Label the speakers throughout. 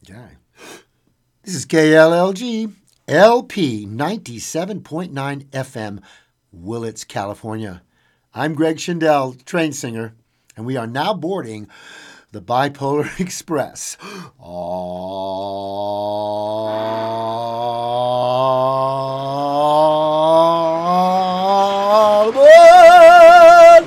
Speaker 1: Yeah. This is KLLG, LP 97.9 FM, Willits, California. I'm Greg Schindel, train singer, and we are now boarding the Bipolar Express. All aboard!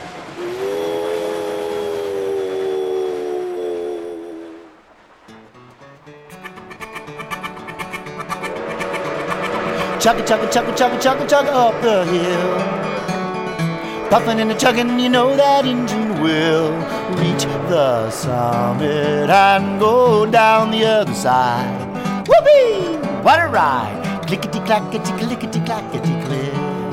Speaker 1: Chugga, chugga, chugga, chugga, chugga, chugga up the hill. Puffin' and a chuggin', you know that engine will reach the summit and go down the other side. Whoopee! What a ride! Clickety clackety clickety clackety click.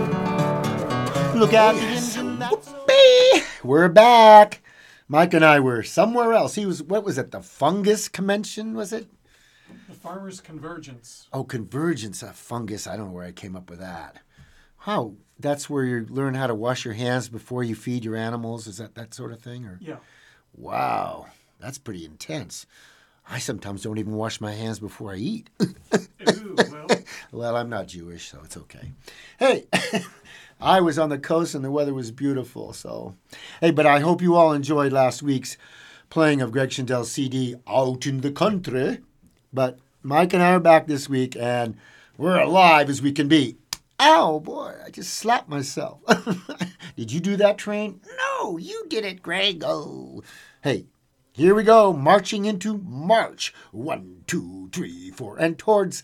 Speaker 1: Look out the engine. Whoopee! We're back. Mike and I were somewhere else. He was, what was it, the fungus convention, was it?
Speaker 2: The Farmers Convergence.
Speaker 1: Oh, convergence, a fungus. I don't know where I came up with that. How? That's where you learn how to wash your hands before you feed your animals? Is that sort of thing? Or?
Speaker 2: Yeah.
Speaker 1: Wow, that's pretty intense. I sometimes don't even wash my hands before I eat.
Speaker 2: Ooh, well.
Speaker 1: Well, I'm not Jewish, so it's okay. Hey, I was on the coast and the weather was beautiful. So, hey, but I hope you all enjoyed last week's playing of Greg Schindel's CD, Out in the Country. But Mike and I are back this week, and we're alive as we can be. Ow, boy, I just slapped myself. Did you do that, Train? No, you did it, Greg. Oh. Hey, here we go, marching into March. 1, 2, 3, 4, and towards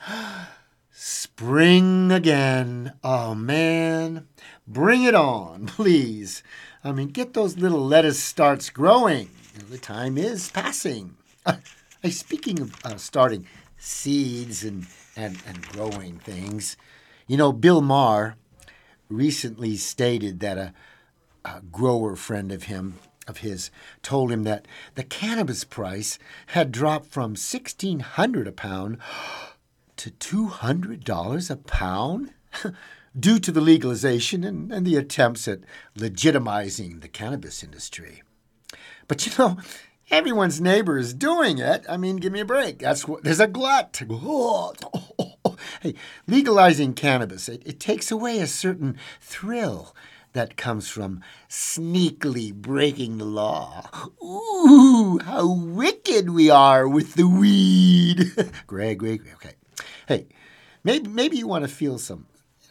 Speaker 1: spring again. Oh, man. Bring it on, please. I mean, get those little lettuce starts growing. The time is passing. Speaking of starting seeds and growing things, you know, Bill Maher recently stated that a grower friend of his told him that the cannabis price had dropped from $1,600 a pound to $200 a pound due to the legalization and the attempts at legitimizing the cannabis industry. But you know, everyone's neighbor is doing it. I mean, give me a break. There's a glut. Hey, legalizing cannabis, it takes away a certain thrill that comes from sneakily breaking the law. Ooh, how wicked we are with the weed. Greg, okay. Hey, maybe you want to feel some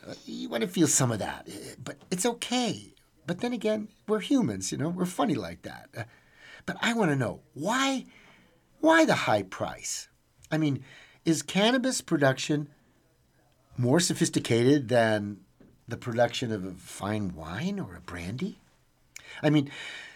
Speaker 1: of that, but it's okay. But then again, we're humans, you know, we're funny like that. But I want to know, why the high price? I mean, is cannabis production more sophisticated than the production of a fine wine or a brandy? I mean,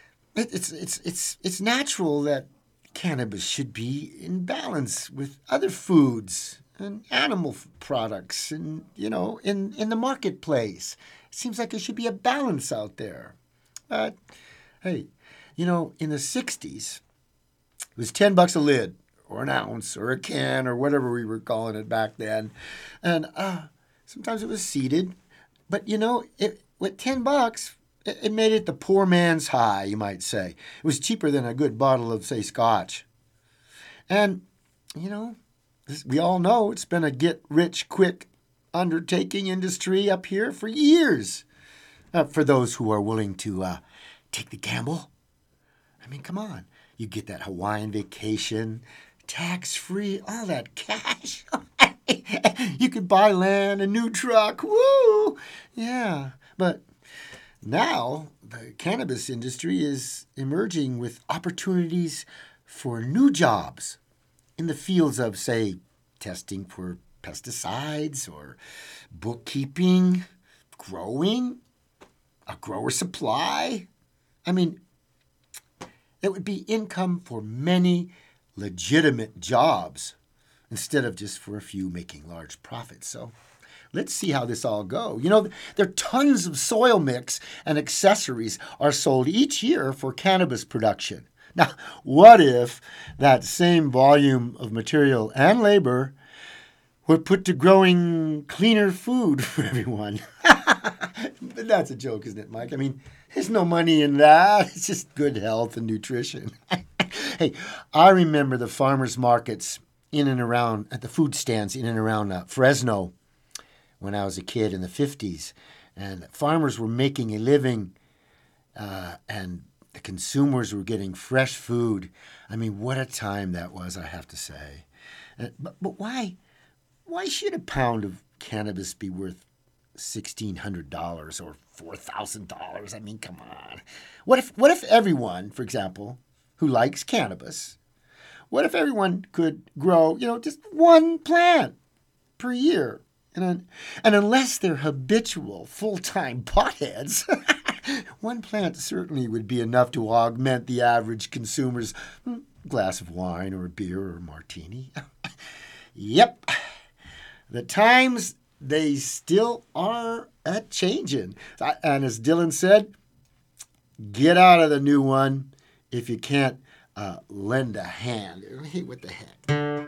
Speaker 1: it's natural that cannabis should be in balance with other foods and animal products and, you know, in the marketplace. It seems like there should be a balance out there. But, hey, you know, in the 60s, it was $10 a lid, or an ounce, or a can, or whatever we were calling it back then. And sometimes it was seeded. But, you know, with $10, it made it the poor man's high, you might say. It was cheaper than a good bottle of, say, scotch. And, you know, we all know it's been a get-rich-quick undertaking industry up here for years. For those who are willing to take the gamble. I mean, come on. You get that Hawaiian vacation, tax-free, all that cash. You could buy land, a new truck. Woo! Yeah. But now the cannabis industry is emerging with opportunities for new jobs in the fields of, say, testing for pesticides or bookkeeping, growing, a grower supply. I mean, it would be income for many legitimate jobs instead of just for a few making large profits. So let's see how this all goes. You know, there are tons of soil mix and accessories are sold each year for cannabis production. Now, what if that same volume of material and labor were put to growing cleaner food for everyone? But that's a joke, isn't it, Mike? I mean, there's no money in that. It's just good health and nutrition. Hey, I remember the farmers markets in and around at the food stands in and around Fresno when I was a kid in the 50s. And farmers were making a living and the consumers were getting fresh food. I mean, what a time that was, I have to say. But why should a pound of cannabis be worth $1,600 or $4,000? I mean, come on. What if everyone, for example, who likes cannabis, what if everyone could grow, just one plant per year? And unless they're habitual, full-time potheads, one plant certainly would be enough to augment the average consumer's glass of wine or a beer or a martini. Yep. The times, they still are a-changing. And as Dylan said, get out of the new one if you can't lend a hand. Hey, what the heck?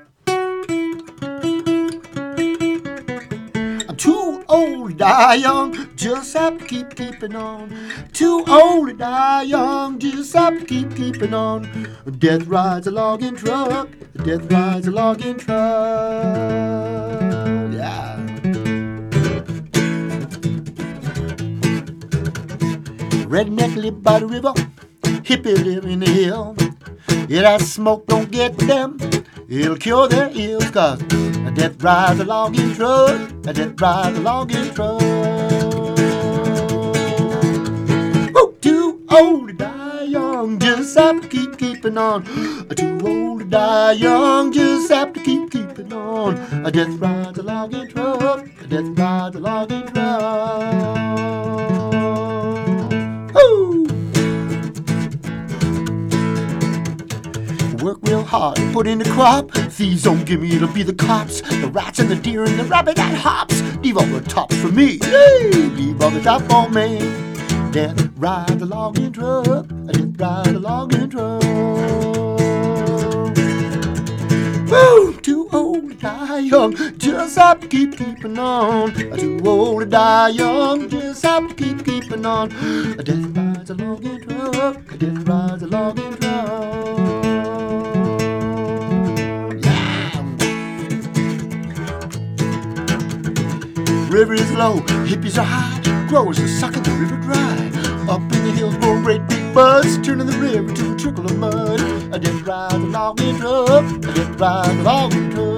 Speaker 1: I'm too old to die young, just have to keep keeping on. Too old to die young, just have to keep keeping on. Death rides a logging truck, death rides a logging truck. Yeah. Redneck live by the river, hippie live in the hill. Yeah, that smoke don't get them, it'll cure their ills, 'cause a death rides a logging truck, a death rides a logging truck. Woo! Too old to die young, just have to keep keeping on. Too old to die young, just have to keep keeping on. A death rides a logging truck, a death rides a logging truck. Woo! Work real hard, put in the crop. Thieves don't give me, it'll be the cops. The rats and the deer and the rabbit that hops. Leave all the tops for me. Yay! Leave all the top for me. Death rides a logging truck. Death rides a logging truck. Woo! Too old to die young, just have to keep keeping on. Too old to die young, just have to keep keeping on. Death rides a logging truck. Death rides a logging truck. River is low, hippies are high, growers are sucking the river dry. Up in the hills, blowing great big buds, turning the river to a trickle of mud. A death rides a logging truck, a death rides a logging truck.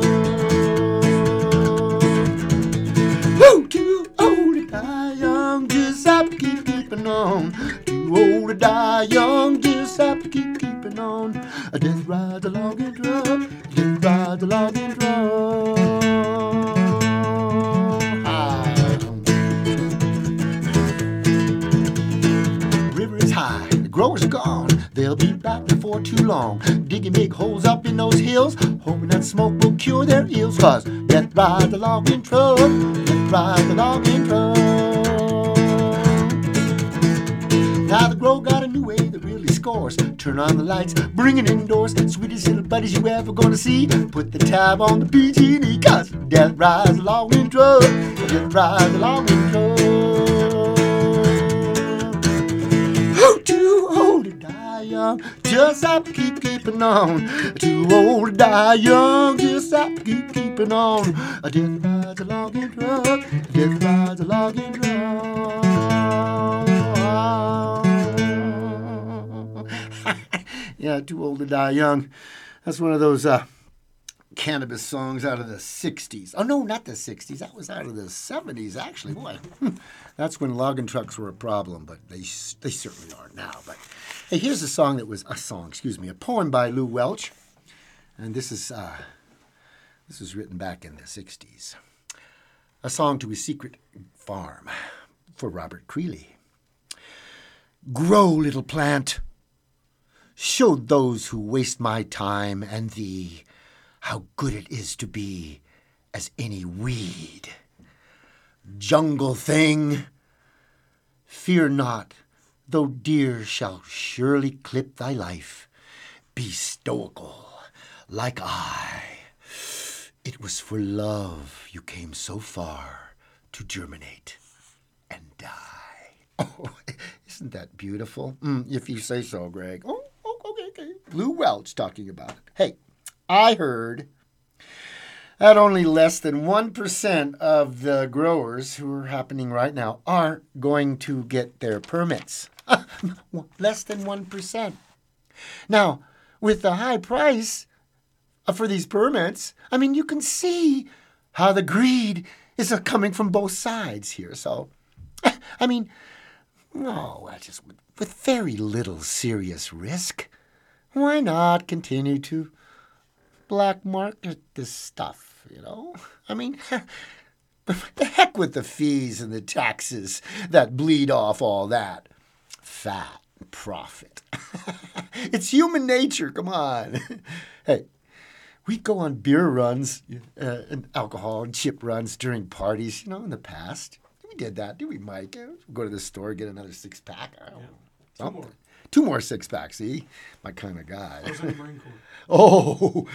Speaker 1: Woo! Too old to die young, just have to keep keeping on. Too old to die young, just have to keep keeping on. A death rides a logging truck, a death rides a logging truck. High. The growers are gone, they'll be back before too long. Digging big holes up in those hills, hoping that smoke will cure their ills. 'Cause death rides a logging truck, death rides a logging truck. Now the grow got a new way that really scores. Turn on the lights, bring it indoors. Sweetest little buddies you ever gonna see. Put the tab on the PG&E, 'cause death rides a logging truck, death rides a logging truck. Too old to die young, just have to keep keeping on. Too old to die young, just have to keep keeping on. A death rides a logging truck, a death rides a logging truck. Yeah, too old to die young. That's one of those cannabis songs out of the 60s. Oh, no, not the 60s. That was out of the 70s, actually. Boy, that's when logging trucks were a problem, but they certainly aren't now. But hey, here's a poem by Lou Welch. And this is written back in the 60s. A song to his secret farm for Robert Creeley. Grow, little plant. Show those who waste my time and thee how good it is to be as any weed. Jungle thing, fear not, though deer shall surely clip thy life. Be stoical, like I. It was for love you came so far to germinate and die. Oh, isn't that beautiful? If you say so, Greg. Oh, okay. Lou Welch talking about it. Hey, I heard That only less than 1% of the growers who are happening right now are going to get their permits. Less than 1%. Now, with the high price for these permits, I mean, you can see how the greed is coming from both sides here. So, I mean, just with very little serious risk, why not continue to black market this stuff, you know? I mean, the heck with the fees and the taxes that bleed off all that fat profit. It's human nature, come on. Hey, we go on beer runs and alcohol and chip runs during parties, you know, in the past. We did that, did we, Mike? Go to the store, get another six-pack.
Speaker 2: Two more.
Speaker 1: 2 more six-packs, see? My kind of guy.
Speaker 2: I was in the Marine Corps.
Speaker 1: Oh,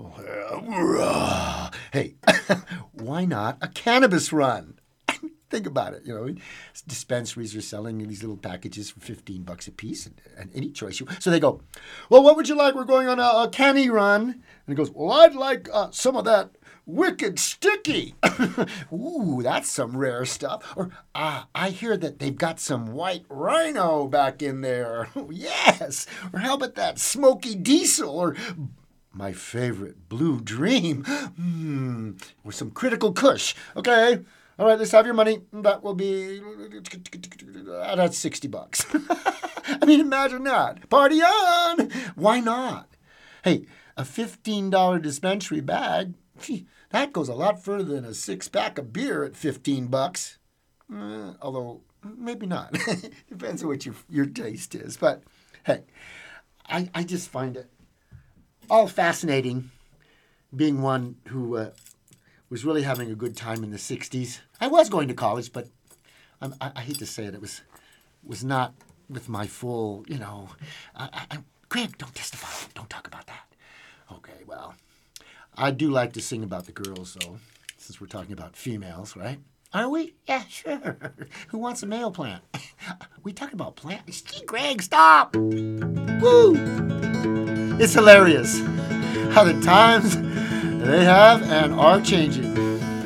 Speaker 1: hey, why not a cannabis run? Think about it, you know. Dispensaries are selling these little packages for $15 a piece, and any choice you. So they go, well, what would you like? We're going on a canny run. And he goes, well, I'd like some of that wicked sticky. Ooh, that's some rare stuff. Or I hear that they've got some white rhino back in there. Yes. Or how about that smoky diesel? Or my favorite, Blue Dream. Or some critical kush. Okay. All right, let's have your money. That will be, that's $60. I mean, imagine that. Party on. Why not? Hey, a $15 dispensary bag, that goes a lot further than a 6-pack of beer at $15. Although, maybe not. Depends on what your taste is. But, hey, I just find it all fascinating being one who was really having a good time in the 60s. I was going to college, but I hate to say it, it was not with my full, you know. Greg, don't testify. Don't talk about that. Okay, well, I do like to sing about the girls, though, since we're talking about females, right? Are we? Yeah, sure. Who wants a male plant? We talking about plants? Gee, Greg, stop! Woo! It's hilarious how the times they have and are changing.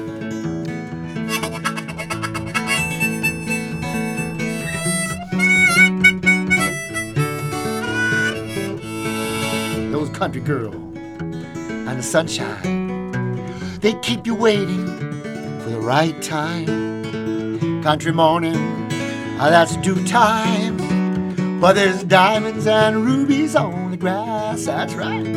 Speaker 1: Those country girls and the sunshine, they keep you waiting for the right time. Country morning, that's due time. But there's diamonds and rubies on the grass, that's right.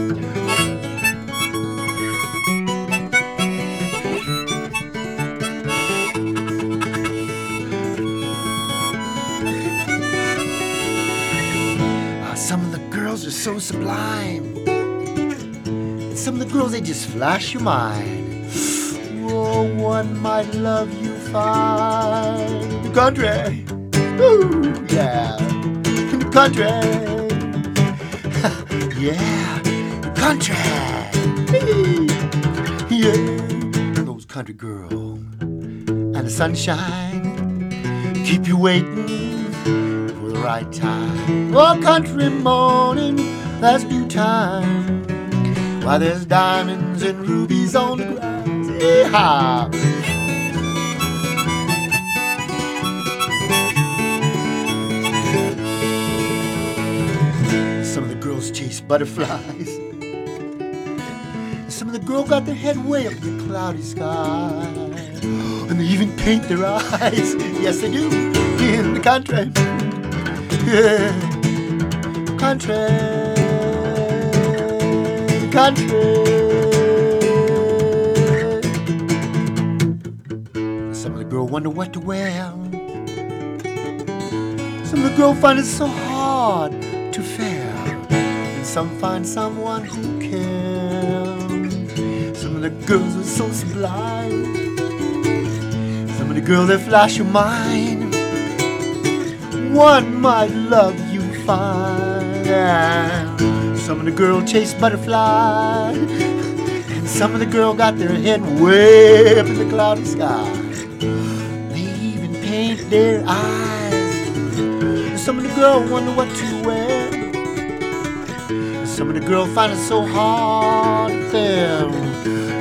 Speaker 1: Some of the girls are so sublime. And some of the girls, they just flash your mind. Oh, one might love you fine. In the country. Ooh, yeah. In the country. Yeah. The country. Yeah. Those country girls and the sunshine keep you waiting for the right time. Oh, country morning, that's due time. Why, there's diamonds and rubies on the grass. Yeehaw! Some of the girls chase butterflies. Some of the girls got their head way up in the cloudy sky. And they even paint their eyes. Yes, they do. In the country. Yeah. Country. Some of the girls wonder what to wear. Some of the girls find it so hard to fare. And some find someone who cares. Some of the girls are so sublime. Some of the girls that flash your mind. One might love you fine. Some of the girls chase butterflies. And some of the girls got their head way up in the cloudy sky. They even paint their eyes. Some of the girls wonder what to wear. Some of the girls find it so hard to tell.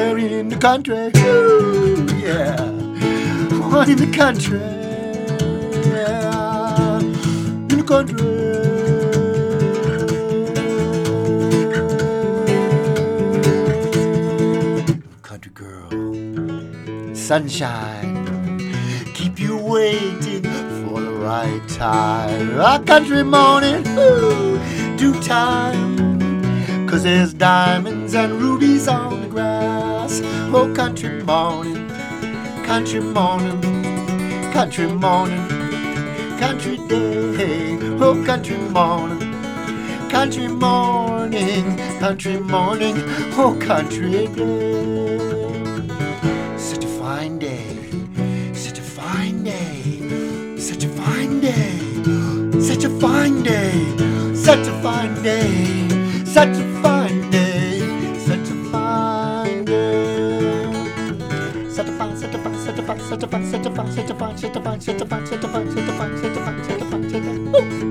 Speaker 1: somewhere in the country. Ooh, yeah. On in the country. Yeah. In the country. Country girl. Sunshine. Keep you waiting for the right time. A country morning. Ooh, due time. 'Cause there's diamonds and rubies on the grass. Oh, country morning, country morning, country morning, country day. Oh, country morning, country morning, country morning, oh, country day. Such a fine day, such a fine day, such a fine day, such a fine day, such a fine day. Such a fine day, such a fine day. Such a fine, such a fine, such a fine, such a fine, such a fine, such a fine, such a fine, such a fine, such a fine, such a fine, such a fine, such a fine, such a fine.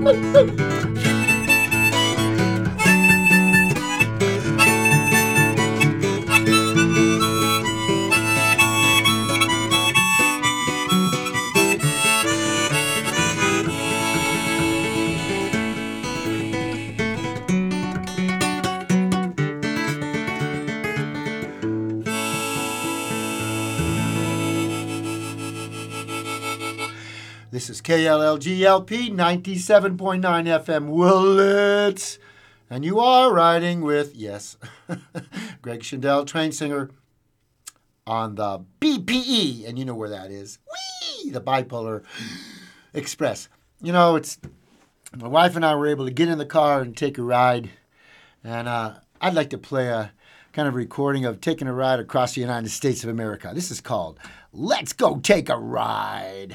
Speaker 1: This is KLLGLP 97.9 FM Willits. And you are riding with, yes, Greg Schindel, train singer on the BPE. And you know where that is. Whee! The Bipolar Express. You know, it's my wife and I were able to get in the car and take a ride. And I'd like to play a kind of recording of taking a ride across the United States of America. This is called Let's Go Take a Ride.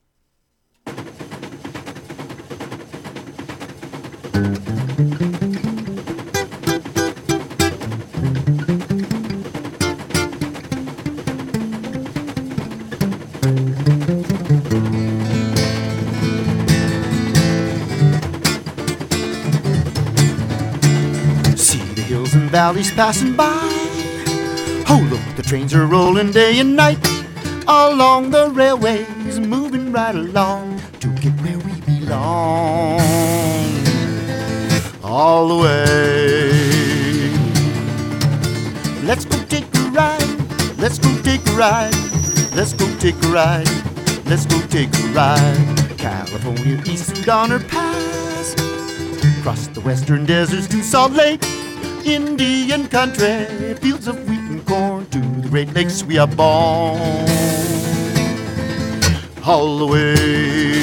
Speaker 1: See the hills and valleys passing by. Oh, look, the trains are rolling day and night along the railways, moving right along to get where we belong. All the way. Let's go take a ride. Let's go take a ride. Let's go take a ride. Let's go take a ride. California East and Donner Pass, across the western deserts to Salt Lake, Indian country, fields of wheat and corn, to the Great Lakes we are born. All the way.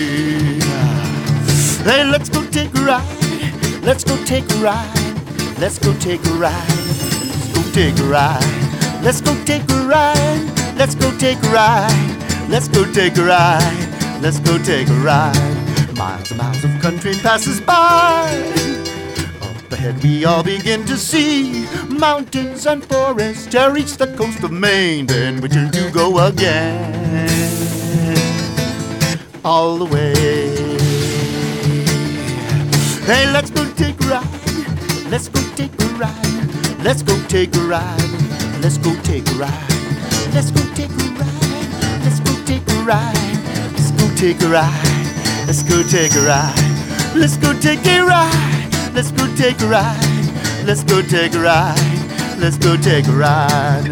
Speaker 1: Hey, let's go take a ride. Let's go take a ride. Let's go take a ride. Let's go take a ride. Let's go take a ride. Let's go take a ride. Let's go take a ride. Let's go take a ride. Miles and miles of country passes by. Up ahead we all begin to see mountains and forests to reach the coast of Maine. Then we turn to go again. All the way. Hey, let's go take a ride. Let's go take a ride. Let's go take a ride. Let's go take a ride. Let's go take a ride. Let's go take a ride. Let's go take a ride. Let's go take a ride. Let's go take a ride. Let's go take a ride. Let's go take a ride. Let's go take a ride.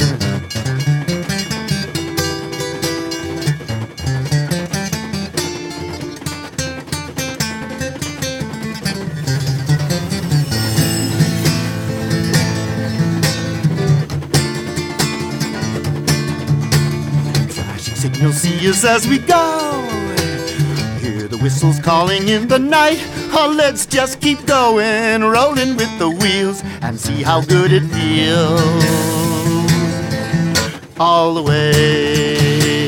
Speaker 1: You'll see us as we go. Hear the whistles calling in the night. Oh, let's just keep going, rolling with the wheels, and see how good it feels. All the way.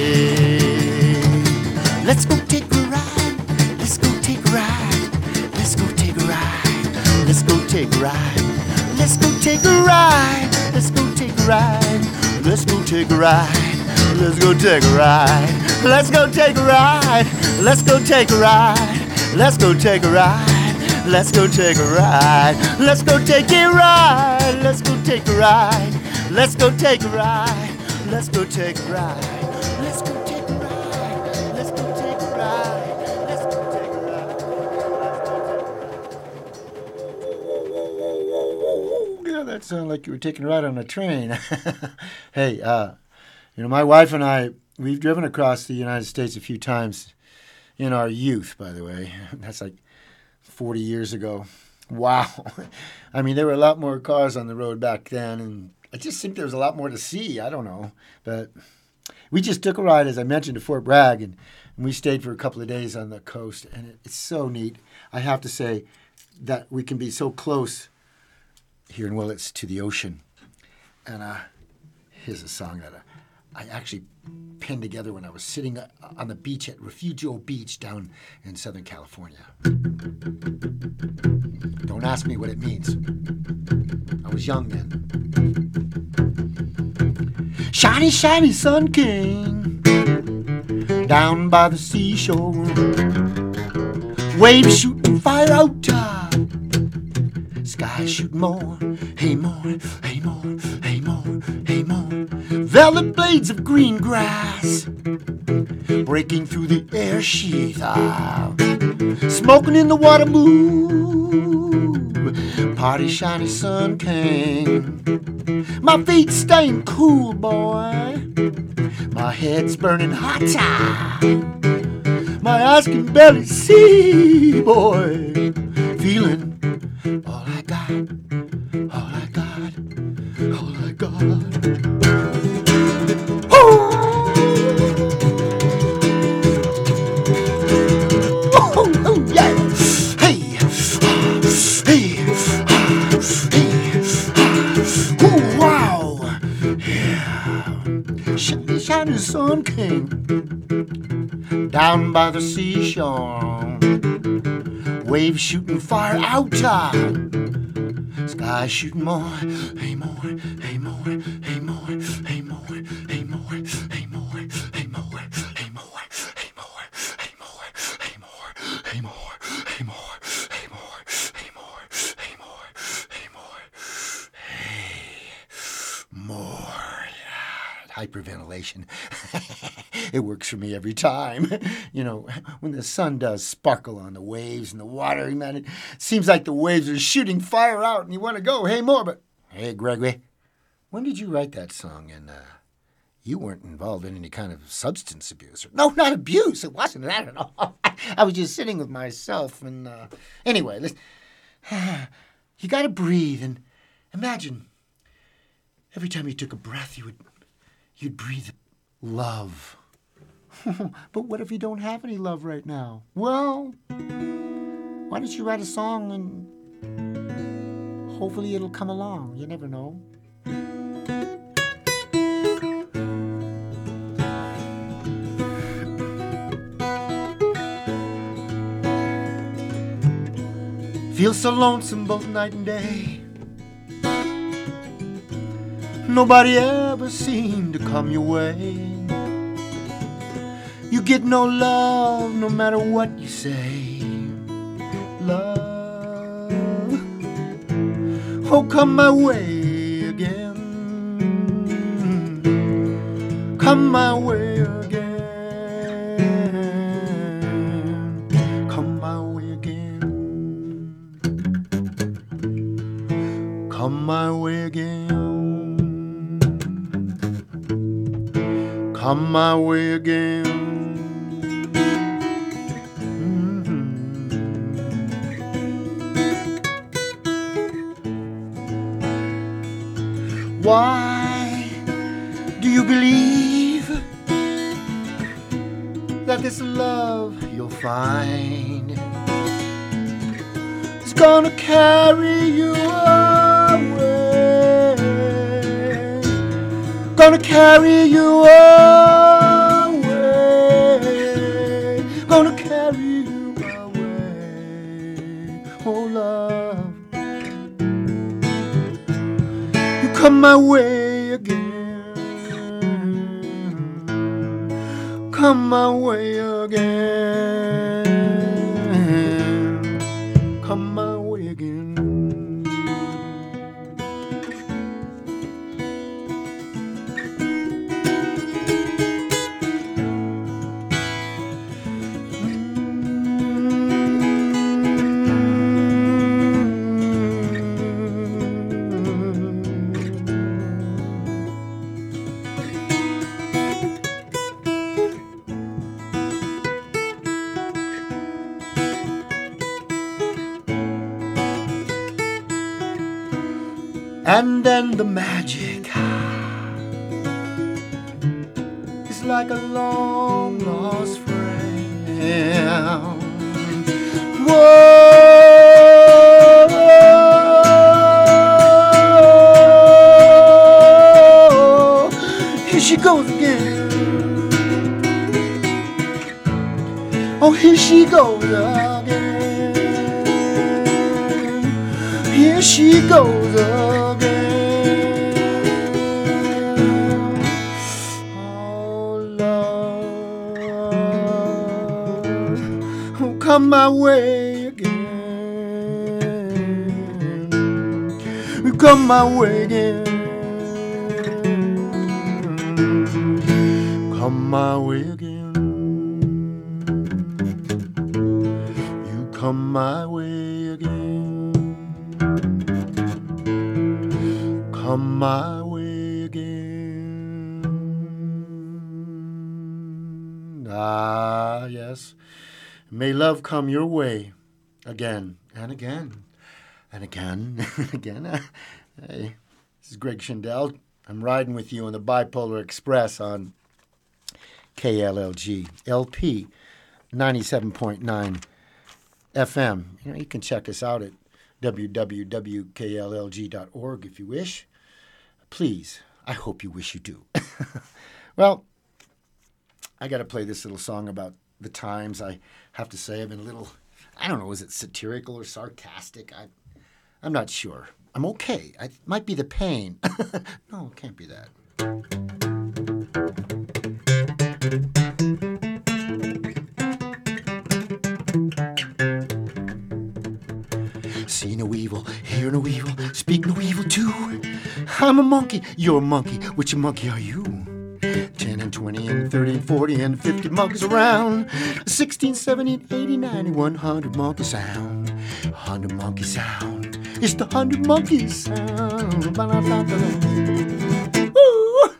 Speaker 1: Let's go take a ride. Let's go take a ride. Let's go take a ride. Let's go take a ride. Let's go take a ride. Let's go take a ride. Let's go take a ride. Let's go take a ride. Let's go take a ride. Let's go take a ride. Let's go take a ride. Let's go take a ride. Let's go take a ride. Let's go take a ride. Let's go take a ride. Let's go take a ride. Let's go take a ride. Let's go take a ride. Let's go take a ride. Yeah, that sounded like you were taking a ride on a train. Hey, my wife and I, we've driven across the United States a few times in our youth, by the way. That's like 40 years ago. Wow. I mean, there were a lot more cars on the road back then, and I just think there was a lot more to see. I don't know. But we just took a ride, as I mentioned, to Fort Bragg, and we stayed for a couple of days on the coast, and it's so neat. I have to say that we can be so close here in Willits to the ocean. And here's a song that I actually penned together when I was sitting on the beach at Refugio Beach down in Southern California. Don't ask me what it means. I was young then. Shiny, shiny sun king, down by the seashore, waves shooting fire out top, sky shooting more, hey more, hey more, hey more, hey more. Velvet blades of green grass breaking through the air sheath, smoking in the water move. Party shiny sun king, my feet staying cool, boy. My head's burning hot, my eyes can barely see, boy. Feeling all I got, all I got, all I got. Shiny sun king, down by the seashore, waves shooting fire out, sky shooting more, hey more, hey more, hey more, hey more, hey more, hey more, hey more, hey more, hey more, hey more, hey more, hey more, hey more, hey more, hey more, hey more, hey more, hey more. Hyperventilation. It works for me every time. When the sun does sparkle on the waves and the water, man, it seems like the waves are shooting fire out and you want to go, hey, more. But, hey, Gregory, when did you write that song? And you weren't involved in any kind of substance abuse. No, not abuse. It wasn't that at all. I was just sitting with myself. And anyway, listen, you got to breathe and imagine every time you took a breath, you'd breathe love. But what if you don't have any love right now? Well, why don't you write a song and hopefully it'll come along. You never know. Feel so lonesome both night and day. Nobody ever seemed to come your way. You get no love no matter what you say. Love, oh, come my way again. Come my way again. Come my way again. Come my way again. Come my way again. Why do you believe that this love you'll find is gonna carry you away? Gonna carry you away. Gonna carry you away. Oh, love, come my way again. Come my way again. Come my way again. And then the magic is like a long lost friend. Whoa, here she goes again. Oh, here she goes again. Here she goes again. Oh, Lord, oh, come my way again. Come my way again. Come my way again. Come my way again. Come my way again. Ah, yes. May love come your way again and again and again and again. Hey, this is Greg Schindel. I'm riding with you on the Bipolar Express on KLLG LP 97.9 FM. You know, you can check us out at www.klllg.org if you wish. Please, I hope you wish you do. Well, I got to play this little song about the times. I have to say I've been a little, I don't know, is it satirical or sarcastic? I'm not sure. I'm okay. It might be the pain. No, it can't be that. See no evil, hear no evil, speak no evil too. I'm a monkey, you're a monkey. Which monkey are you? 10 and 20 and 30 and 40 and 50 monkeys around. 16, 17, 80, 90, 100 monkey sound. 100 monkey sound. It's the 100 monkey sound. Woo!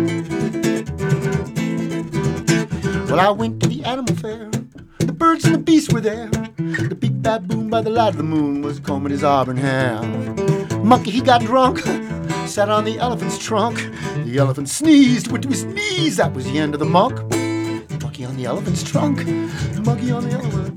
Speaker 1: Well, I went to the animal fair. The birds and the beasts were there. The big baboon by the light of the moon was combing his auburn hair. Monkey, he got drunk, sat on the elephant's trunk. The elephant sneezed, went to his knees. That was the end of the monk. The monkey on the elephant's trunk. The monkey on the elephant.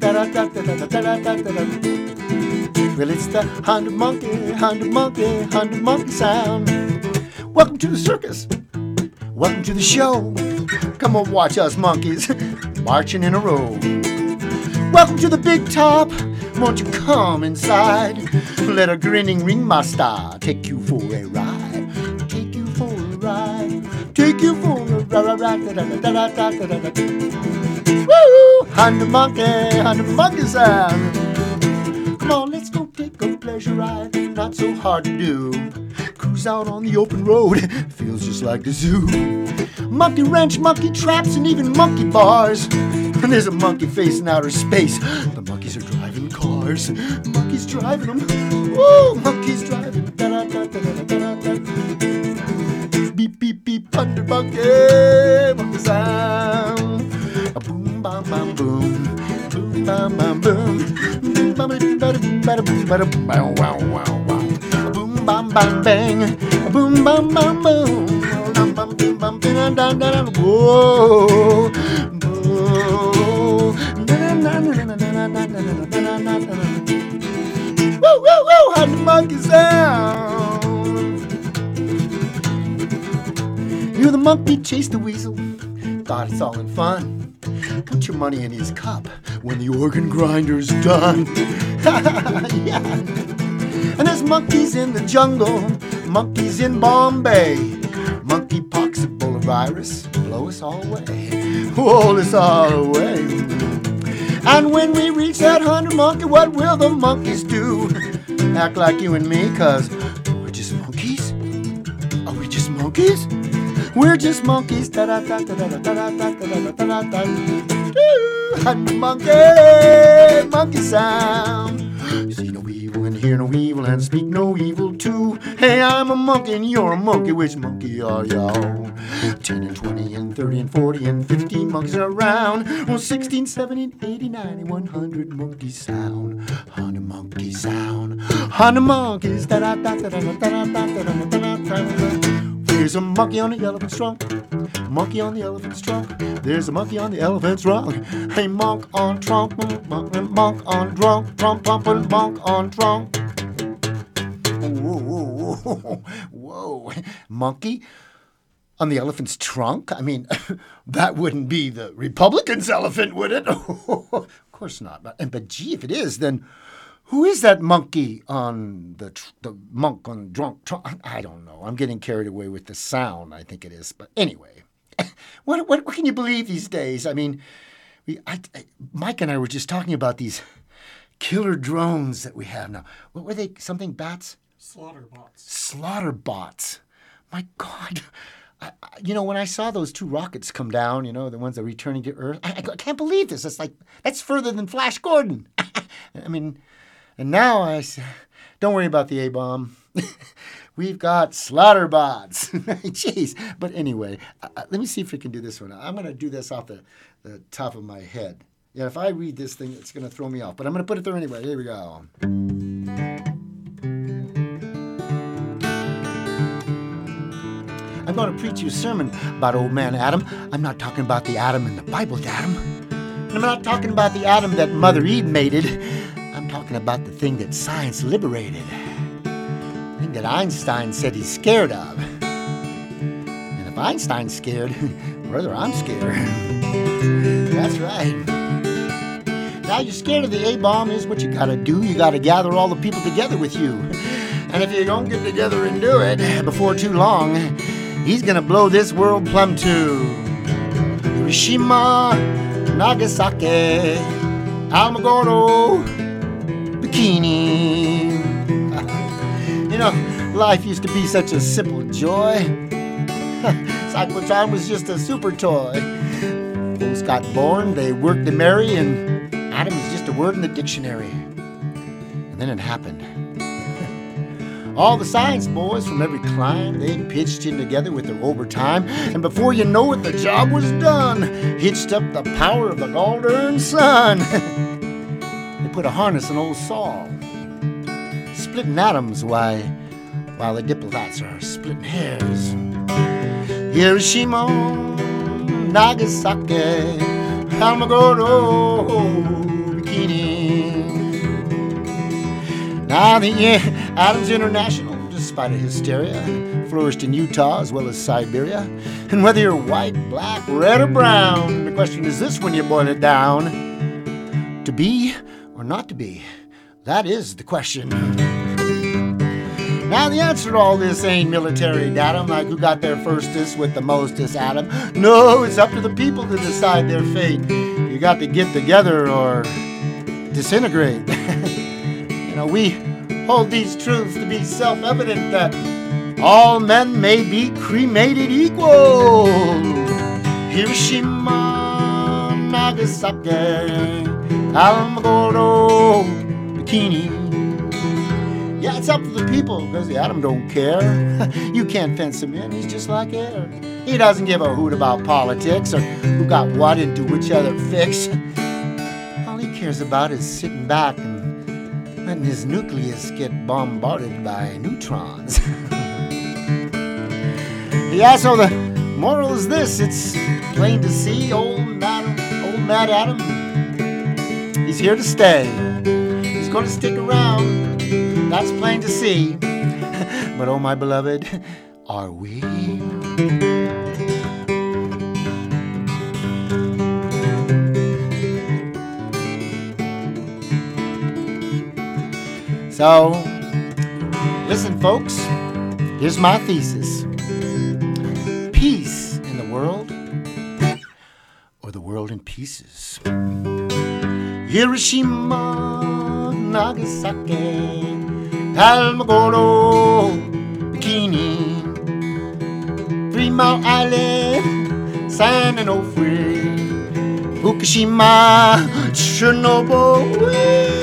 Speaker 1: Well, it's the 100 monkey, 100 monkey, 100 monkey sound. Welcome to the circus. Welcome to the show. Come on, watch us monkeys marching in a row. Welcome to the big top. Won't you come inside? Let a grinning ringmaster take you for a ride. Take you for a ride. Take you for a ride. Woo! 100 monkey sound. Come on, let's go take a pleasure ride. Not so hard to do. Cruise out on the open road. Feels just like the zoo. Monkey wrench, monkey traps, and even monkey bars. And there's a monkey facing outer space. The monkeys are driving cars. Monkeys driving them. Woo! Monkeys driving. Beep, beep, beep, 100 monkey sound. A boom, bam, bam, boom. Boom, bam, bam, boom. Boom, bam, bam, bam, bam, bam, wow, wow, wow, wow. A boom, bam, bam, bang. A boom, bam, bam, boom. Bam, bam, bam, bam, bam, bam, bam, whoa. Woo, woo, woo, 100 monkey sound. You're the monkey, chase the weasel. Thought it's all in fun. Put your money in his cup when the organ grinder's done. Yeah. And there's monkeys in the jungle, monkeys in Bombay. Monkeypox, Ebola virus, blow us all away. Blow us all away. And when we reach that 100 monkey, what will the monkeys do? Act like you and me, 'cause we're just monkeys? Are we just monkeys? We're just monkeys. 100 monkey sound. See no evil and hear no evil and speak no evil too. Hey, I'm a monkey and you're a monkey. Which monkey are y'all? 10 and 20 and 30 and 40 and 50 monkeys around. Well, 16, 17, 80, 90, 100 monkey sound. 100 monkey sound. on the monkeys. There's a monkey on the elephant's trunk. Monkey on the elephant's trunk. There's a monkey on the elephant's trunk. Hey, monk on trunk, monk on trunk, monk on trunk. Whoa. Monkey on the elephant's trunk? I mean, that wouldn't be the Republicans' elephant, would it? Of course not. But gee, if it is, then who is that monkey on the monk on drunk trunk? I don't know. I'm getting carried away with the sound, I think it is. But anyway, what can you believe these days? I mean, Mike and I were just talking about these killer drones that we have now. What were they? Something bats? Slaughter bots. My God. When I saw those 2 rockets come down, the ones that are returning to Earth, I can't believe this. It's like, that's further than Flash Gordon. I mean, and now don't worry about the A-bomb. We've got slaughter bots. Jeez. But anyway, let me see if we can do this one. I'm going to do this off the top of my head. Yeah, if I read this thing, it's going to throw me off. But I'm going to put it through anyway. Here we go. I'm going to preach you a sermon about old man Adam. I'm not talking about the Adam in the Bible, Adam. And I'm not talking about the Adam that Mother Eve mated. I'm talking about the thing that science liberated. The thing that Einstein said he's scared of. And if Einstein's scared, brother, I'm scared. That's right. Now you're scared of the A-bomb. Is what you got to do. You got to gather all the people together with you. And if you don't get together and do it before too long, he's gonna blow this world plumb to Hiroshima, Nagasaki, Alamogordo, Bikini. Life used to be such a simple joy. Cyclotron was just a super toy. Folks got born, they worked to marry, and Adam was just a word in the dictionary. And then it happened. All the science boys from every clime, they pitched in together with their overtime, and before you know it, the job was done. Hitched up the power of the Galdern sun. They put a harness on old Saul, splitting atoms while the diplomats are splitting hairs. Hiroshima, Nagasaki, Alamogordo, Bikini. Now the Adams International, despite a hysteria, flourished in Utah as well as Siberia. And whether you're white, black, red, or brown, the question is this when you boil it down. To be or not to be? That is the question. Now the answer to all this ain't military datum, like who got there firstest with the mostest atom. No, it's up to the people to decide their fate. You got to get together or disintegrate. We hold these truths to be self-evident that all men may be cremated equal. Hiroshima, Nagasaki, Alamogordo, Bikini. Yeah, it's up to the people because the atom don't care. You can't fence him in. He's just like air. He doesn't give a hoot about politics or who got what into which other fix. All he cares about is sitting back and letting his nucleus get bombarded by neutrons. Yeah, so the moral is this. It's plain to see old Mad Adam. He's here to stay. He's going to stick around. That's plain to see. But oh, my beloved, are we? So, listen, folks, here's my thesis. Peace in the world, or the world in pieces. Hiroshima, Nagasaki, Alamogordo, Bikini, 3 Mile Island, San Onofre, Fukushima, Chernobyl.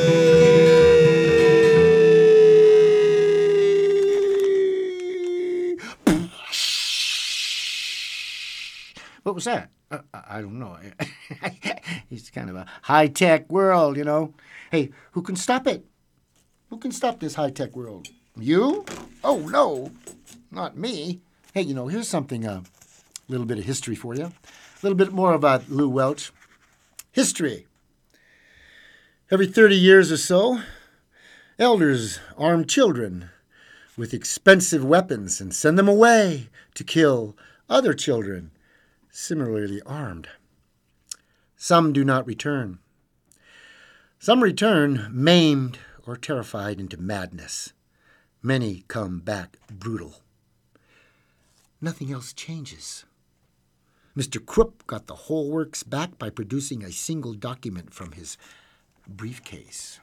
Speaker 1: What was that? I don't know. It's kind of a high-tech world, Hey, who can stop it? Who can stop this high-tech world? You? Oh, no, not me. Hey, here's something, a little bit of history for you. A little bit more about Lew Welch. History. Every 30 years or so, elders arm children with expensive weapons and send them away to kill other children similarly armed. Some do not return. Some return maimed or terrified into madness. Many come back brutal. Nothing else changes. Mr. Krupp got the whole works back by producing a single document from his briefcase.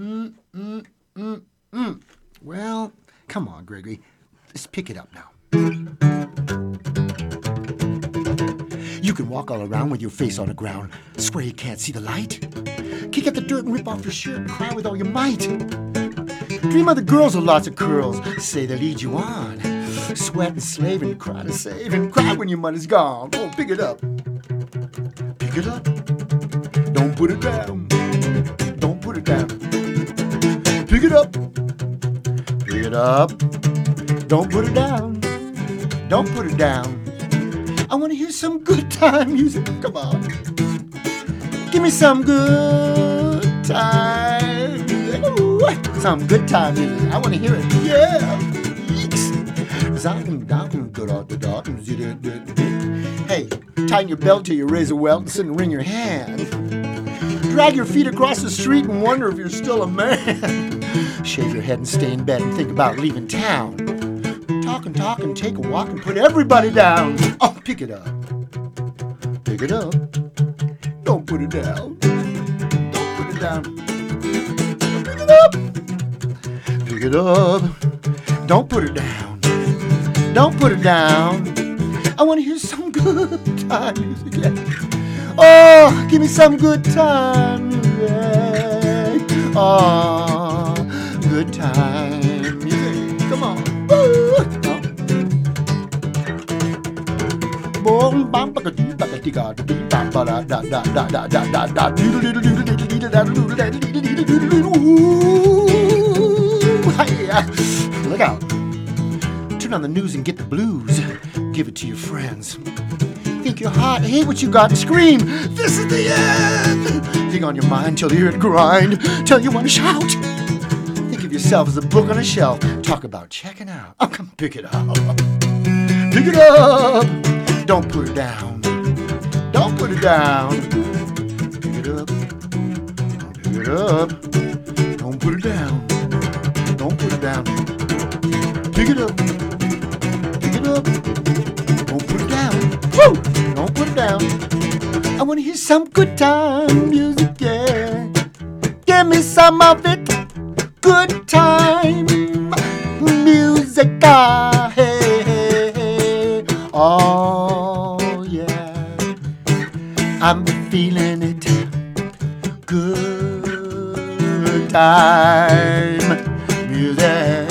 Speaker 1: Well, come on, Gregory. Let's pick it up now. You can walk all around with your face on the ground, swear you can't see the light. Kick at the dirt and rip off your shirt and cry with all your might. Dream of the girls with lots of curls, say they lead you on. Sweat and slave and cry to save and cry when your money's gone. Oh, pick it up. Pick it up. Don't put it down. Don't put it down. Pick it up. Pick it up. Don't put it down. Don't put it down. I want to hear some good time music. Come on. Give me some good time music. Ooh, some good time music. I want to hear it. Yeah. Hey, tighten your belt till you raise a welt and sit and wring your hand. Drag your feet across the street and wonder if you're still a man. Shave your head and stay in bed and think about leaving town. Talk and take a walk and put everybody down. Oh, pick it up. Pick it up. Don't put it down. Don't put it down. Pick it up. Pick it up. Don't put it down. Don't put it down. I want to hear some good time music. Yeah. Oh, give me some good time music. Oh, good time music. Come on. Look out. Turn on the news and get the blues. Give it to your friends. Think you're hot, hate what you got, and scream, this is the end! Think on your mind till you hear it grind, till you want to shout. Think of yourself as a book on a shelf. Talk about checking out. Oh, come pick it up. Pick it up. Don't put it down. Don't put it down. Pick it up. Pick it up. Don't put it down. Don't put it down. Pick it up. Pick it up. Don't put it down. Woo! Don't put it down. I want to hear some good time music, yeah. Give me some of it. Good time music, hey, hey, hey. Oh, yeah. I'm feeling it. Good time music.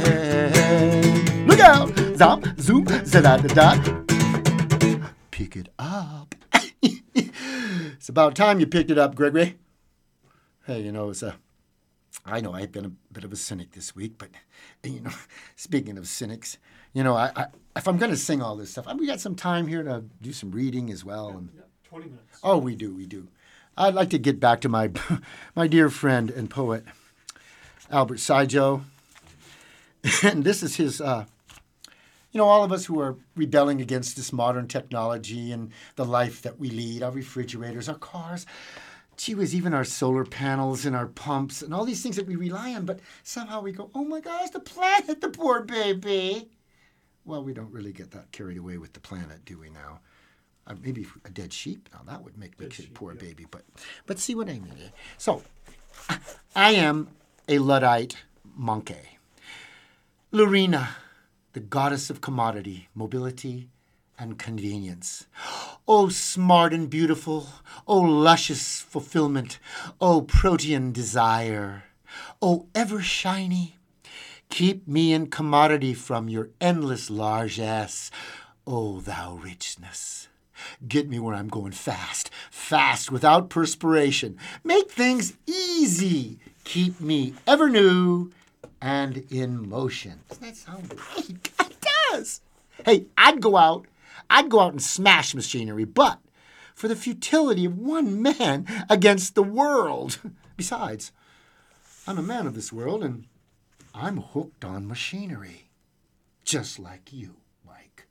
Speaker 1: Look out! Zop, zoom, za-da-da-da. Pick it up. It's about time you picked it up, Gregory. Hey, I know I've been a bit of a cynic this week, but, speaking of cynics, I if I'm going to sing all this stuff, we got some time here to do some reading as well.
Speaker 2: Yeah, 20 minutes.
Speaker 1: Oh, we do. I'd like to get back to my dear friend and poet, Albert Saijo. And this is his, all of us who are rebelling against this modern technology and the life that we lead, our refrigerators, our cars, gee whiz, even our solar panels and our pumps and all these things that we rely on, but somehow we go, oh my gosh, the planet, the poor baby. Well, we don't really get that carried away with the planet, do we now? Maybe a dead sheep? Now, that would make me a poor baby, but see what I mean. So, I am a Luddite monkey. Lorena, the goddess of commodity, mobility, and convenience. Oh, smart and beautiful. Oh, luscious fulfillment. Oh, protean desire. Oh, ever shiny. Keep me in commodity from your endless largesse. Oh, thou richness. Get me where I'm going fast without perspiration. Make things easy. keep me ever new and in motion. Doesn't that sound great? It does. Hey, I'd go out and smash machinery, but for the futility of one man against the world. Besides, I'm a man of this world, and I'm hooked on machinery, just like you, Mike.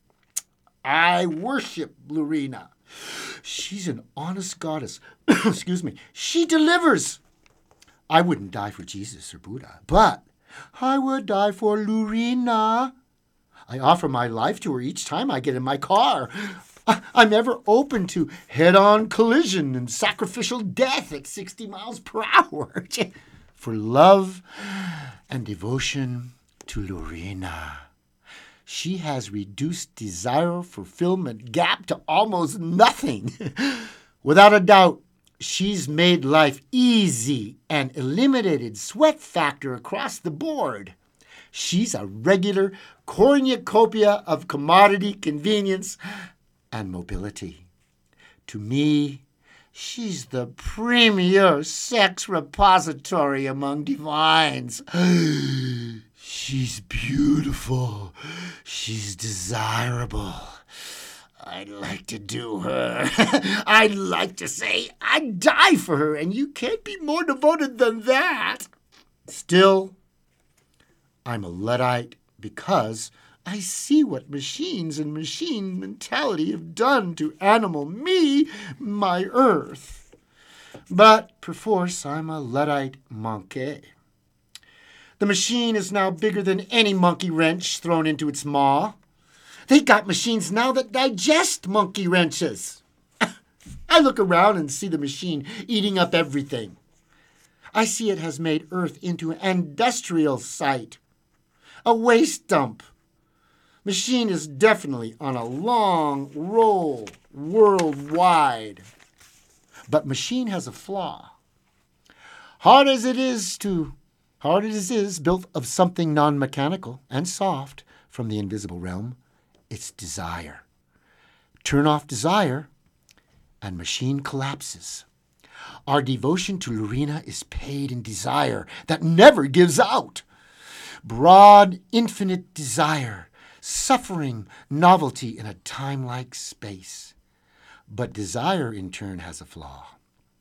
Speaker 1: I worship Lurina. She's an honest goddess. Excuse me. She delivers. I wouldn't die for Jesus or Buddha, but I would die for Lurina. I offer my life to her each time I get in my car. I'm ever open to head-on collision and sacrificial death at 60 miles per hour for love and devotion to Lurina. She has reduced desire fulfillment gap to almost nothing. Without a doubt, she's made life easy and eliminated sweat factor across the board. She's a regular cornucopia of commodity, convenience, and mobility. To me, she's the premier sex repository among divines. She's beautiful. She's desirable. I'd like to do her. I'd like to say I'd die for her, and you can't be more devoted than that. Still, I'm a Luddite because I see what machines and machine mentality have done to animal me, my earth. But perforce, I'm a Luddite monkey. The machine is now bigger than any monkey wrench thrown into its maw. They got machines now that digest monkey wrenches. I look around and see the machine eating up everything. I see it has made Earth into an industrial site, a waste dump. Machine is definitely on a long roll worldwide. But machine has a flaw. Hard as it is, built of something non-mechanical and soft from the invisible realm, it's desire. Turn off desire, and machine collapses. Our devotion to Lurina is paid in desire that never gives out. Broad, infinite desire, suffering novelty in a time-like space. But desire, in turn, has a flaw.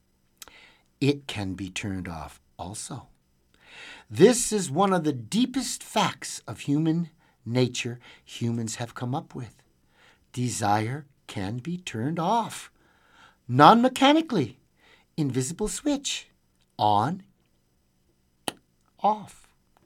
Speaker 1: It can be turned off also. This is one of the deepest facts of human nature humans have come up with. Desire can be turned off. Non-mechanically. Invisible switch. On, off.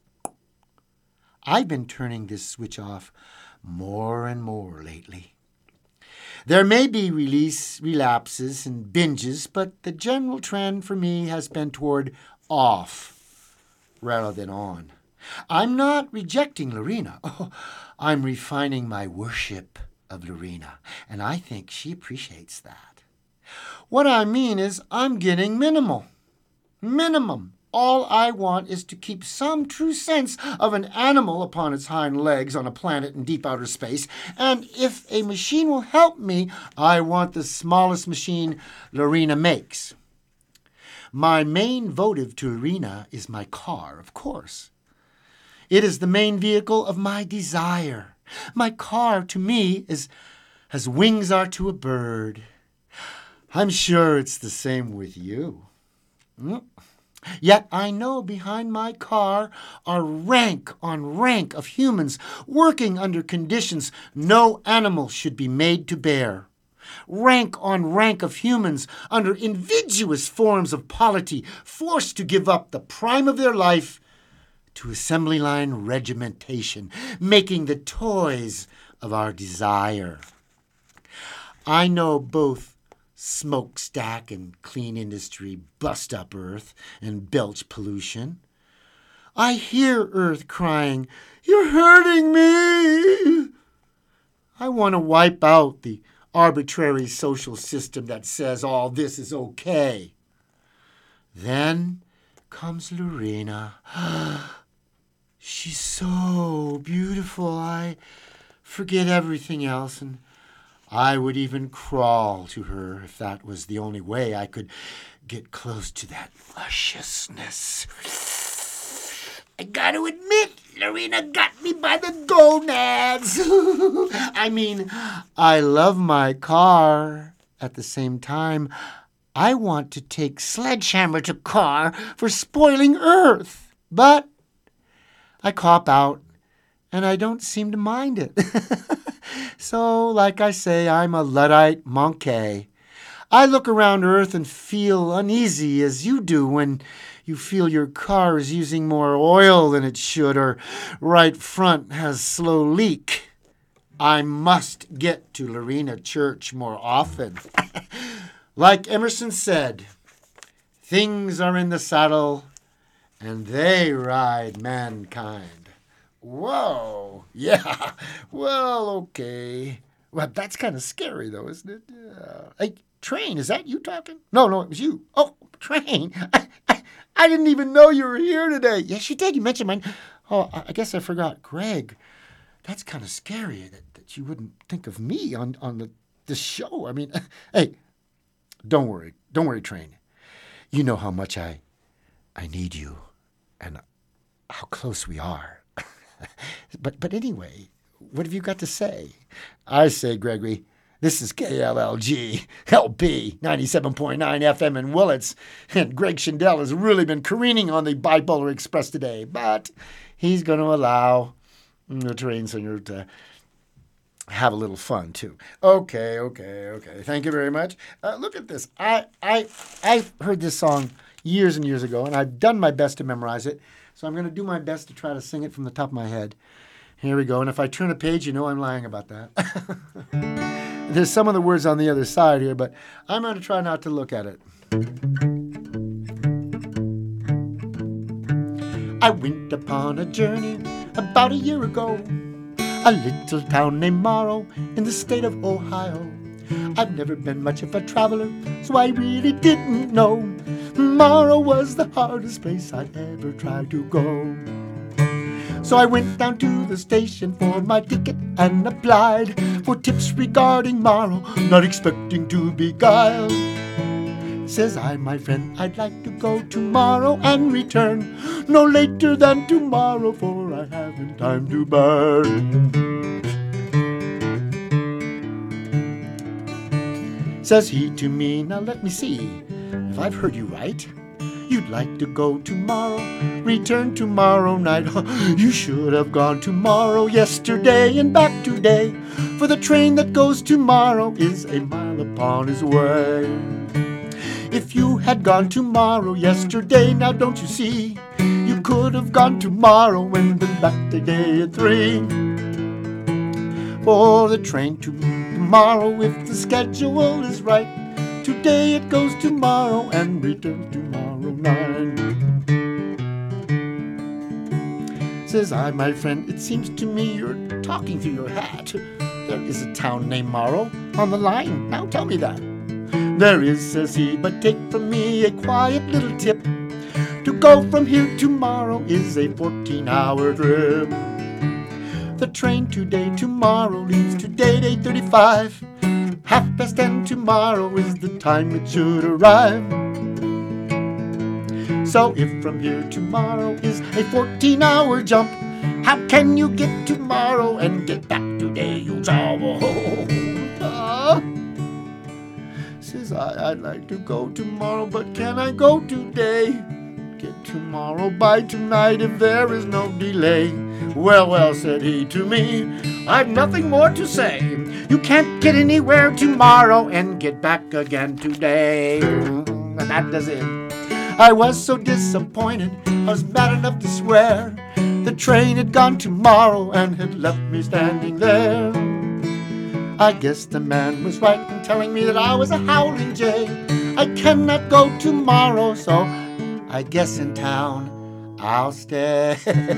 Speaker 1: I've been turning this switch off more and more lately. There may be relapses and binges, but the general trend for me has been toward off rather than on. I'm not rejecting Lurina. Oh, I'm refining my worship of Lurina, and I think she appreciates that. What I mean is I'm getting minimal. Minimum. All I want is to keep some true sense of an animal upon its hind legs on a planet in deep outer space, and if a machine will help me, I want the smallest machine Lurina makes. My main votive to Lurina is my car, of course. It is the main vehicle of my desire. My car, to me, is as wings are to a bird. I'm sure it's the same with you. Yet I know behind my car are rank on rank of humans working under conditions no animal should be made to bear. Rank on rank of humans under invidious forms of polity, forced to give up the prime of their life to assembly line regimentation, making the toys of our desire. I know both smokestack and clean industry bust up Earth and belch pollution. I hear Earth crying, "You're hurting me." I want to wipe out the arbitrary social system that says all this is okay. Then comes Lurina. She's so beautiful, I forget everything else, and I would even crawl to her if that was the only way I could get close to that lusciousness. I got to admit, Lorena got me by the gonads. I mean, I love my car. At the same time, I want to take Sledgehammer to car for spoiling Earth. But I cop out, and I don't seem to mind it. So, like I say, I'm a Luddite monkey. I look around Earth and feel uneasy as you do when you feel your car is using more oil than it should, or right front has slow leak. I must get to Lorena Church more often. Like Emerson said, things are in the saddle and they ride mankind. Whoa, yeah, well, okay. Well, that's kind of scary, though, isn't it? Yeah. Hey, Train, is that you talking? No, it was you. Oh, Train, I didn't even know you were here today. Yes, you did. You mentioned mine. Oh, I guess I forgot. Greg, that's kind of scary that you wouldn't think of me on the show. I mean, hey, don't worry, Train. You know how much I need you and how close we are. But anyway, what have you got to say? I say, Gregory, this is KLLG, LP, 97.9 FM in Willits, and Greg Schindel has really been careening on the Bipolar Express today, but he's going to allow the Train Singer to have a little fun, too. Okay. Thank you very much. Look at this. I heard this song years and years ago, and I've done my best to memorize it. So I'm going to do my best to try to sing it from the top of my head. Here we go. And if I turn a page, you know I'm lying about that. There's some of the words on the other side here, but I'm going to try not to look at it. I went upon a journey about a year ago, a little town named Morrow in the state of Ohio. I've never been much of a traveler, so I really didn't know Morrow was the hardest place I'd ever tried to go. So I went down to the station for my ticket and applied for tips regarding Morrow, not expecting to be beguiled. Says I, my friend, I'd like to go tomorrow and return no later than tomorrow, for I haven't time to burn. Says he to me, now let me see if I've heard you right. You'd like to go tomorrow, return tomorrow night. You should have gone tomorrow, yesterday, and back today, for the train that goes tomorrow is a mile upon his way. If you had gone tomorrow, yesterday, now don't you see, you could have gone tomorrow and been back today at 3. For the train to tomorrow, if the schedule is right, today it goes tomorrow and returns tomorrow night. Says I, my friend, it seems to me you're talking through your hat. There is a town named Morrow on the line. Now tell me that. There is, says he, but take from me a quiet little tip. To go from here to Morrow is a 14-hour trip. The train today, tomorrow leaves today at 8:35. 10:30 tomorrow is the time it should arrive. So if from here tomorrow is a 14-hour jump, how can you get tomorrow and get back today, you jump? Says I'd like to go tomorrow, but can I go today? Get tomorrow by tonight if there is no delay. Well, said he to me, I've nothing more to say. You can't get anywhere tomorrow and get back again today. And that does it. I was so disappointed, I was mad enough to swear. The train had gone tomorrow and had left me standing there. I guess the man was right in telling me that I was a howling jay. I cannot go tomorrow, so I guess in town I'll stay.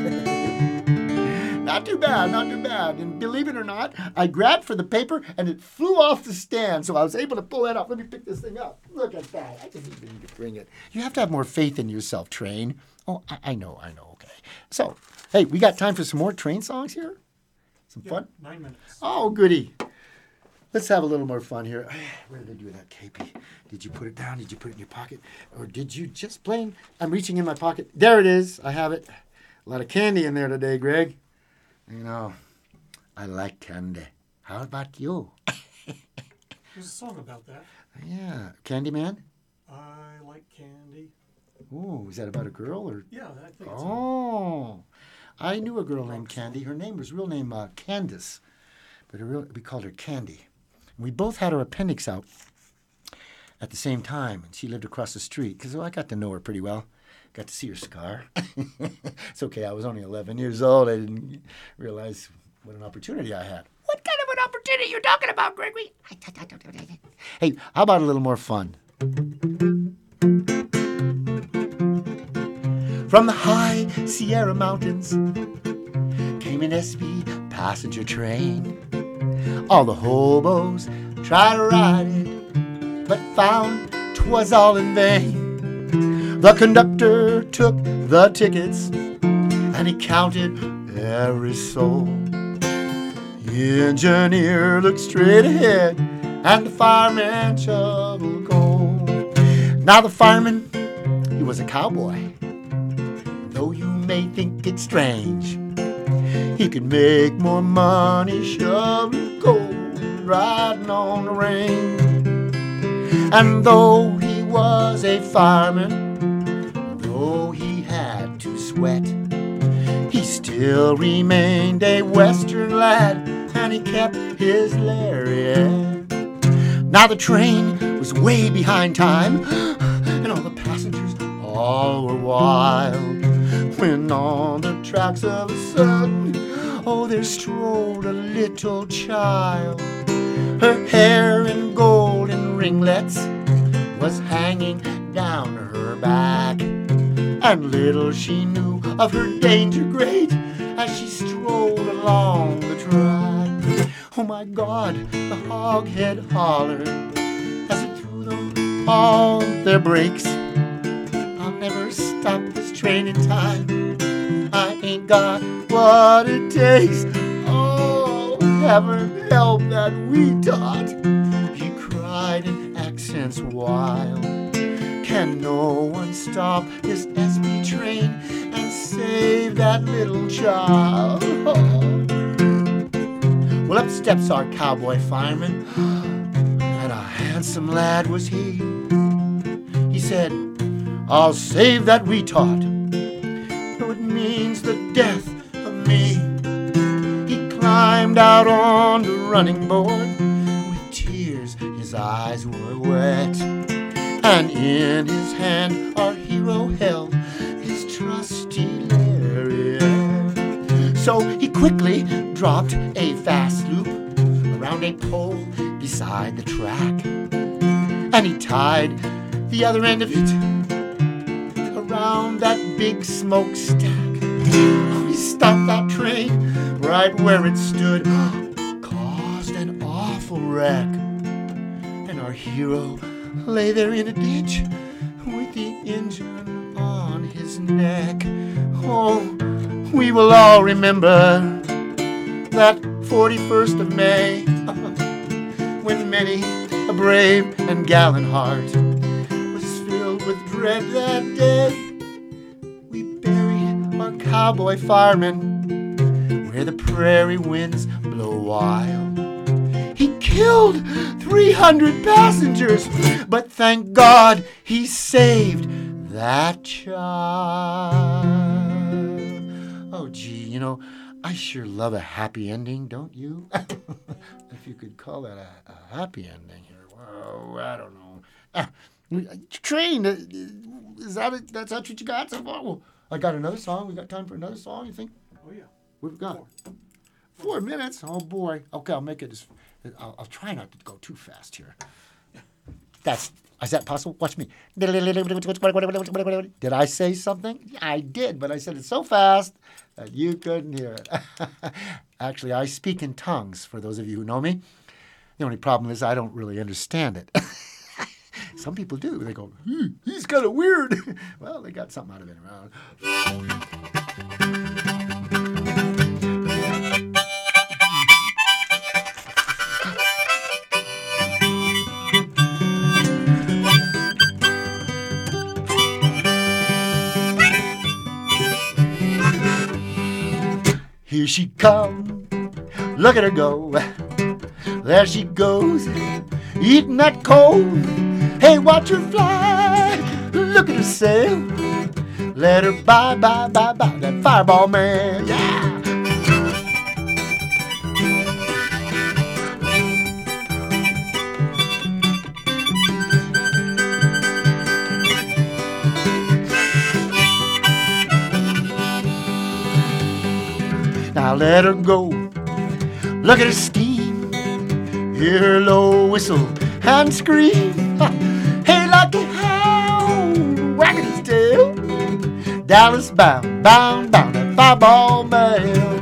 Speaker 1: Not too bad. And believe it or not, I grabbed for the paper and it flew off the stand, so I was able to pull that off. Let me pick this thing up. Look at that. I didn't even need to bring it. You have to have more faith in yourself, Train. Oh, I know. Okay. So, hey, we got time for some more Train songs here? Some fun?
Speaker 2: 9 minutes.
Speaker 1: Oh, goody. Let's have a little more fun here. Where did I do that, KP? Did you put it down? Did you put it in your pocket? Or did you just plain... I'm reaching in my pocket. There it is. I have it. A lot of candy in there today, Greg. You know, I like candy. How about you?
Speaker 2: There's a song about that.
Speaker 1: Yeah. Candyman?
Speaker 2: I like candy.
Speaker 1: Ooh, is that about a girl? Or?
Speaker 2: Yeah, I think it's
Speaker 1: Oh. I knew a girl named Candy. Her name was real name Candace. But we called her Candy. We both had our appendix out at the same time, and she lived across the street because I got to know her pretty well. Got to see her scar. It's okay, I was only 11 years old. I didn't realize what an opportunity I had. What kind of an opportunity you talking about, Gregory? Hey, how about a little more fun? From the high Sierra Mountains came an SB passenger train. All the hobos tried to ride it, but found 'twas all in vain. The conductor took the tickets, and he counted every soul. The engineer looked straight ahead, and the fireman shoveled coal. Now the fireman, he was a cowboy. Though you may think it strange, he could make more money shoveling coal than riding on the range. And though he was a fireman, though he had to sweat, he still remained a western lad, and he kept his lariat. Now the train was way behind time, and all the passengers all were wild, when on the tracks of a sudden, oh, there strolled a little child. Her hair in golden ringlets was hanging down her back, and little she knew of her danger great as she strolled along the track. Oh my God, the hoghead hollered as it threw them all their brakes. I'll never stop this train in time. I ain't got what it takes. Oh, heaven help that retard, he cried in accents wild. Can no one stop this SB train and save that little child? Oh. Well, up steps our cowboy fireman, and a handsome lad was he. He said, I'll save that retard, though it means the death of me. He climbed out on the running board, with tears his eyes were wet, and in his hand our hero held his trusty lariat. So he quickly dropped a fast loop around a pole beside the track, and he tied the other end of it around that big smokestack. Oh, he stopped that train right where it stood, caused an awful wreck, and our hero lay there in a ditch with the engine on his neck. Oh, we will all remember that 41st of May, when many a brave and gallant heart was filled with dread that day. We buried our cowboy fireman where the prairie winds blow wild. He killed 300 passengers, but thank God he saved that child. Oh, gee, you know, I sure love a happy ending, don't you? If you could call that a happy ending here. Well, I don't know. Train, is that it? That's what you got so far? Well, I got another song. We got time for another song, you think?
Speaker 2: Oh, yeah.
Speaker 1: What have we got? 4 minutes? Oh, boy. Okay, I'll make it as... I'll try not to go too fast here. Is that possible? Watch me. Did I say something? Yeah, I did, but I said it so fast that you couldn't hear it. Actually, I speak in tongues, for those of you who know me. The only problem is I don't really understand it. Some people do. They go, he's kind of weird. Well, they got something out of it around. Here she comes. Look at her go. There she goes, eating that coal. Hey, watch her fly. Look at her sail. Let her bye, bye, bye, bye. That fireball man. Yeah. Now let her go. Look at her steam. Hear her low whistle and scream. Hey, like a hound wagging his tail. Dallas bound, bound, bound, that fireball man.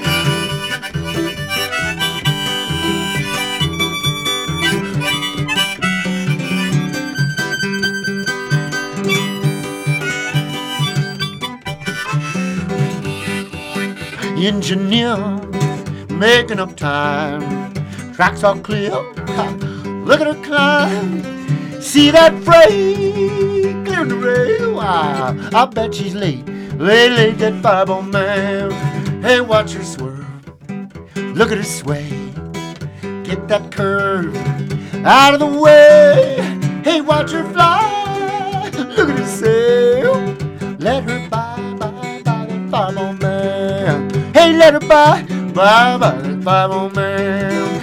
Speaker 1: Engineer making up time. Tracks all clear. Look at her climb. See that freight clearing the rail. I bet she's late. Late, that fireball man. Hey, watch her swerve. Look at her sway. Get that curve out of the way. Hey, watch her fly. Look at her sail. Let her bye, bye, bye, that fireball man. Hey, let her bye, bye, bye, that fireball man.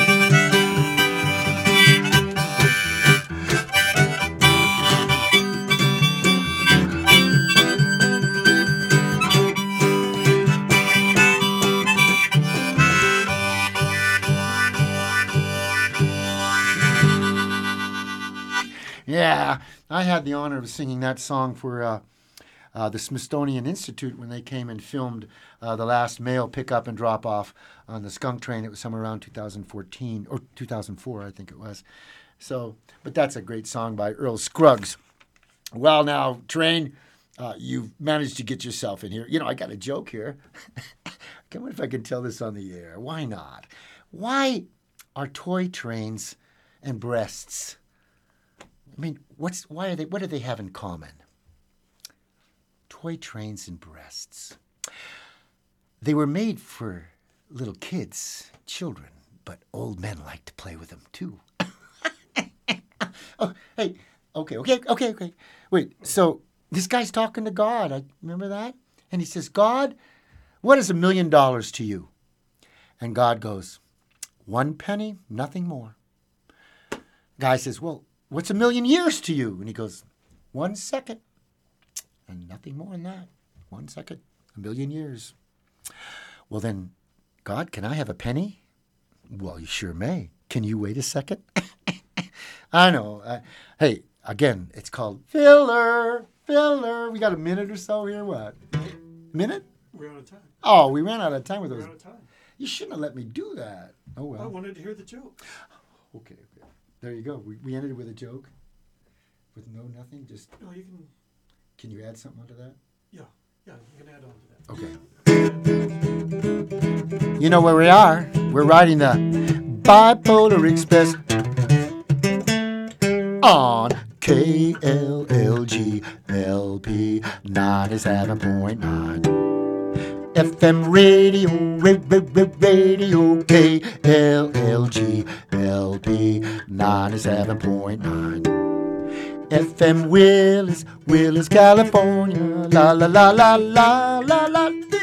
Speaker 1: Yeah, I had the honor of singing that song for the Smithsonian Institute when they came and filmed the last mail pickup and drop off on the skunk train. It was somewhere around 2014 or 2004, I think it was. So, but that's a great song by Earl Scruggs. Well, now, Train, you've managed to get yourself in here. You know, I got a joke here. I wonder if I can tell this on the air. Why not? Why are toy trains and breasts? I mean, what do they have in common? Toy trains and breasts. They were made for little kids, children, but old men like to play with them too. Oh, hey, okay. Wait, so this guy's talking to God. I remember that? And he says, God, what is $1 million to you? And God goes, 1 penny, nothing more. Guy says, well, what's 1 million years to you? And he goes, 1 second. And nothing more than that. 1 second, 1 million years. Well then, God, can I have a penny? Well, you sure may. Can you wait a second? I know. Hey, again, it's called filler. We got a minute or so here. What? Minute?
Speaker 2: We're out of time.
Speaker 1: Oh, we ran out of time with
Speaker 2: We're
Speaker 1: those.
Speaker 2: out of time.
Speaker 1: You shouldn't have let me do that. Oh, well.
Speaker 2: I wanted to hear the joke.
Speaker 1: Okay. There you go. We ended with a joke. With nothing. Just.
Speaker 2: No, you can.
Speaker 1: Can you add something onto that?
Speaker 2: Yeah, you can add on to that.
Speaker 1: Okay. You know where we are. We're riding the Bipolar Express on KLLG LP 97.9 FM radio KLLG LP 97.9 FM Willis, California. La la la la la la la.